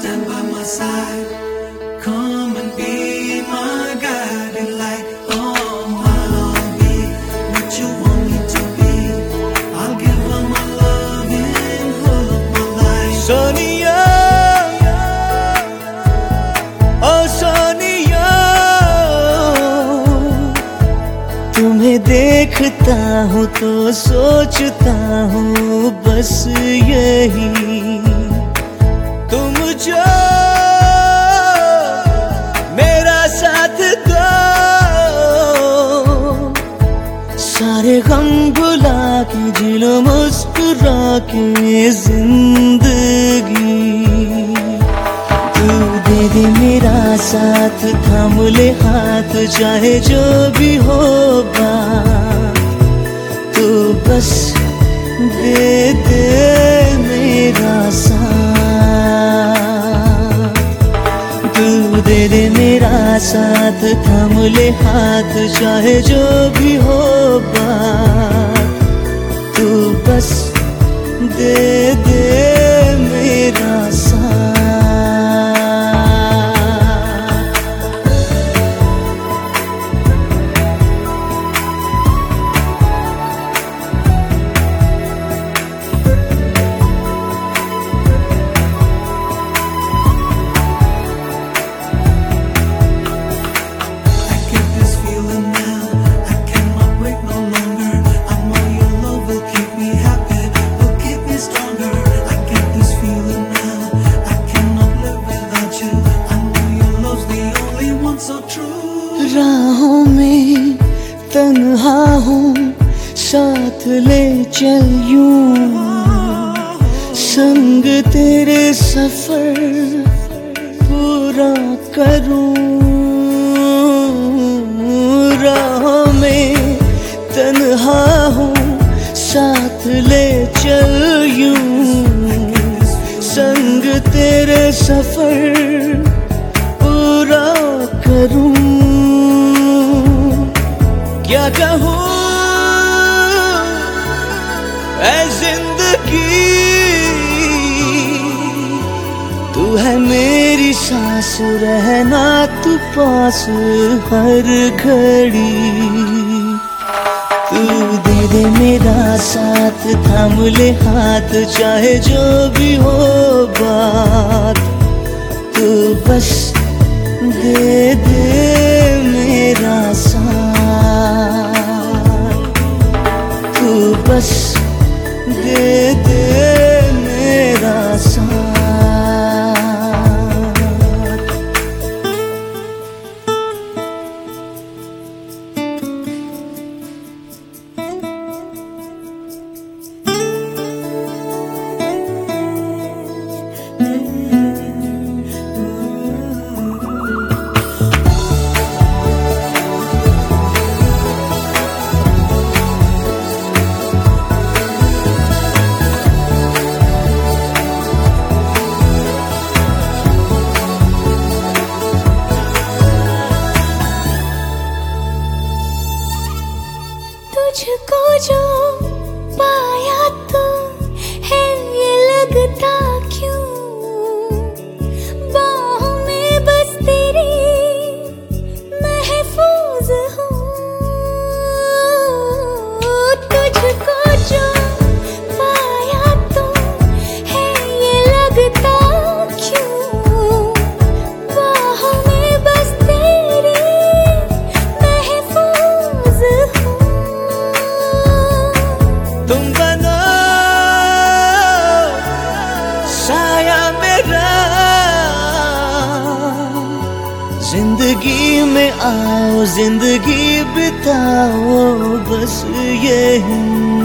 stand by my side. Come and be my guiding light. Oh, I'll be what you want me to be. I'll give all my love in all of my life. Sonia, ओ सोनिया, तुम्हें देखता हूँ तो सोचता हूँ बस यही, तुम जो मेरा साथ दो, सारे गम भुला के जी लो मुस्कुरा के जिंदगी। तू दे दे मेरा साथ, थाम ले हाथ, चाहे जो भी होगा, तू बस दे दे मेरा साथ। तू दे दे मेरा साथ, थाम ले हाथ, चाहे जो भी होगा, तू बस दे दे मेरा साथ। राहों में तन्हा हूँ, साथ ले चल यूं, संग तेरे सफर पूरा करूं। राहों में तन्हा हूँ, साथ ले चल यूं, संग तेरे सफर पूरा करूं। क्या कहूँ ऐ जिंदगी, तू है मेरी सांस, रहना तू पास हर घड़ी। तू दे दे मेरा साथ, थाम ले हाथ, चाहे जो भी हो बात, तू बस दे दे मेरा साथ। तू बस दे दे मेरा साथ। तुझको जो पाया तो है ये लगता क्यों, बाहों में बस तेरी महफूज हूँ। तुझको जो पाया तो है ये लगता क्यों, बाहों में बस तेरी महफूज हूँ। तुम बनो साया मेरा, जिंदगी में आओ, जिंदगी बिताओ बस यही।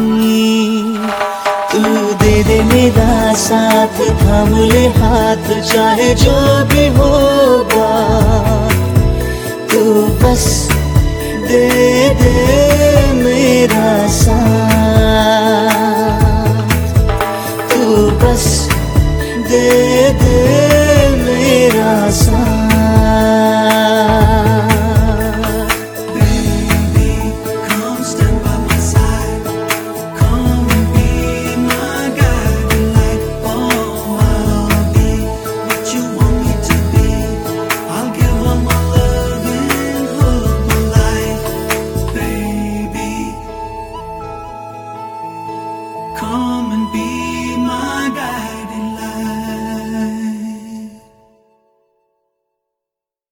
तू दे दे मेरा साथ, थाम ले हाथ, चाहे जो भी होगा, तू बस दे दे मेरा साथ। तू बस दे दे मेरा साथ। Baby, come stand by my side. Come and be my guiding light. Oh, I'll be what you want. Come and be my guide.